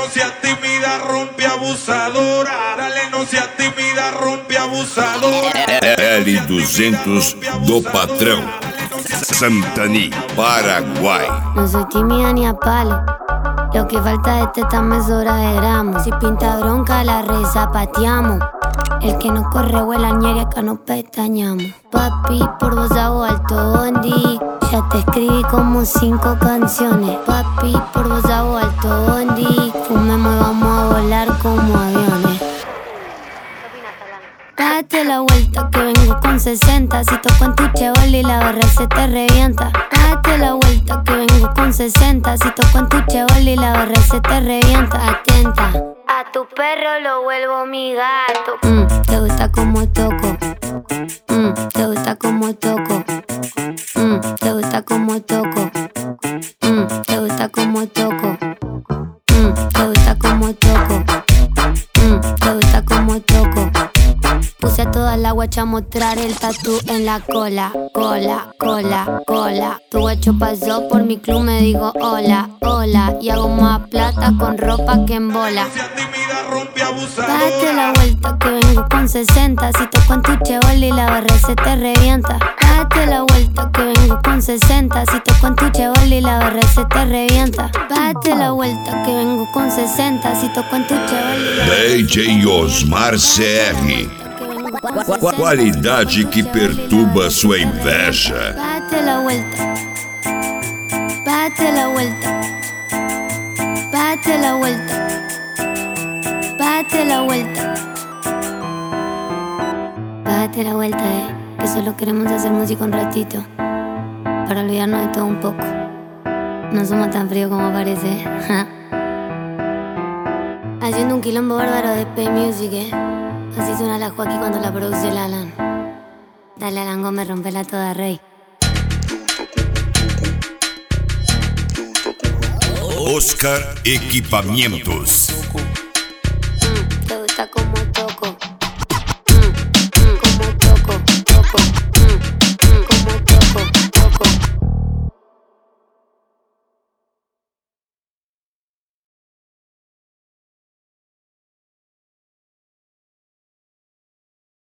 seas tímida, rompe abusadora. Dale, no seas tímida, rompe abusadora. L200 do patrão, Santani, Paraguay. No soy tímida ni a palo. Lo que falta es teta me sobra de gramos. Si pinta bronca la rezapateamos. El que no corre vuela ñeri, acá no pestañamos. Papi, por vos hago alto bondi. Ya te escribí como 5 canciones. Papi, por vos hago alto bondi. Fumemos y vamos a volar como aviones. Date la vuelta que vengo con 60. Si toco en tu chevoli la barra se te revienta. Date la vuelta que vengo con 60. Si toco en tu chevoli la barra se te revienta. Atenta, a tu perro lo vuelvo mi gato. Te gusta como toco. Te gusta como toco. Te gusta como toco. Te gusta como toco. Te gusta como toco. Te gusta como toco. Puse a toda la guacha a mostrar el tatú en la cola. Cola, cola, cola. Tu guacho pasó por mi club, me digo hola, hola. Y hago más plata con ropa que en bola. Date la vuelta que vengo con 60. Si toco en tu chevoli la barra se te revienta. Date la vuelta que vengo con 60. Si toco en tu chevoli la barra se te revienta. Date la vuelta que vengo con 60. Si toco en tu chevoli. DJ Osmar CR. Qualidade que perturba sua inveja. Date la vuelta. Date la vuelta. Date la vuelta. Date la vuelta. Date la vuelta, que solo queremos hacer música un ratito, para olvidarnos de todo un poco. No somos tan fríos como parece. Haciendo un quilombo bárbaro de P-Music, Así suena la Joaquín cuando la produce el Alan. Dale Alan Gómez, rompela toda, rey. Oscar Equipamientos.